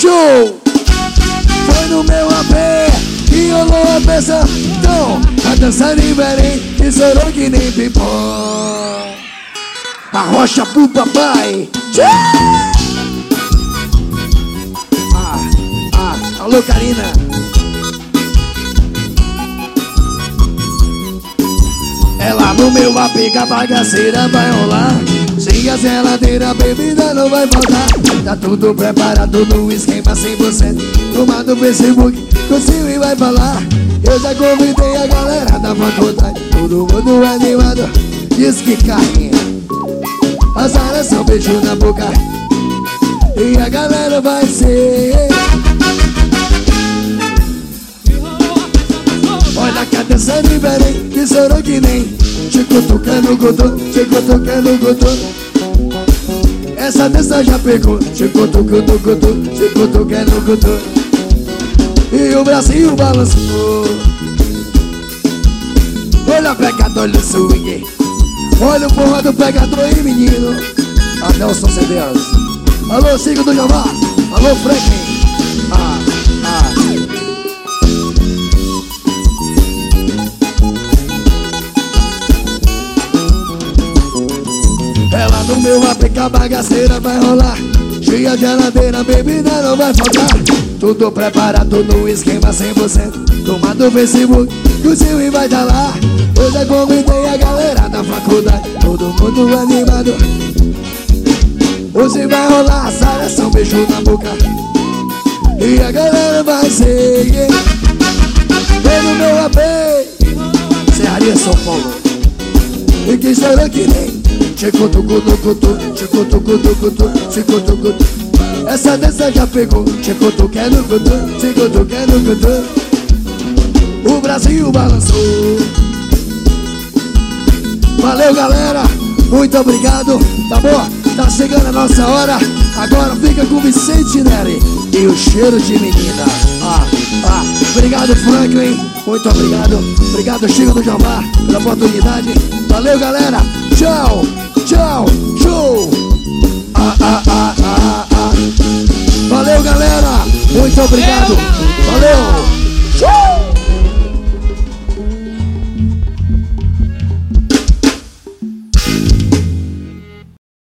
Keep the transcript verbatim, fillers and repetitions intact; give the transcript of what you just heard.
show. Foi no meu A P que rolou a peça. Então, a dança de Belém e chorou que nem pipó. A rocha pro papai. Ah, ah, alô Karina. Ela no meu A P, a bagaceira vai rolar. Se a geladeira, a bebida não vai faltar. Tá tudo preparado no esquema cem por cento. Toma no Facebook, consigo e vai falar. Eu já convidei a galera da faculdade. Todo mundo animado, diz que carne. As áreas são beijo na boca. E a galera vai ser. Olha que a dança de Belém, que chorou que nem Chico tocando gotô, Chico tocando gotô. Essa dança já pegou, Chico tocando gotô, Chico tocando gotô. E o Brasil balançou. Olha o pegador do swing. Olha o porra do pegador aí, menino. Adelson Cedeiros. Alô, Cigo do Jabá. Alô, Frank. Ah, ah. Ela no meu A P, a bagaceira vai rolar. Cheia geladeira, bebida não vai faltar. Tudo preparado no esquema cem por cento. Toma do Facebook, que o seu vai dar lá. Eu já convidei a galera da faculdade. Todo mundo animado. Hoje vai rolar a saração, beijo na boca. E a galera vai ser. Vem no meu A P, Serraria São Paulo. E que chorou que nem Chico tucutu cutu, Chico tucutu cutu, Chico tucutu. Essa dança já pegou, Chico tuquendo cutu, Chico tuquendo cutu. O Brasil balançou. Valeu galera, muito obrigado, tá bom? Tá chegando a nossa hora. Agora fica com Vicente Neri e o cheiro de menina. Ah, ah, obrigado Franklin, muito obrigado. Obrigado Chico do Jabá pela oportunidade. Valeu galera, tchau, tchau, show. Ah, ah, ah, ah, ah. Valeu galera, muito obrigado. Valeu.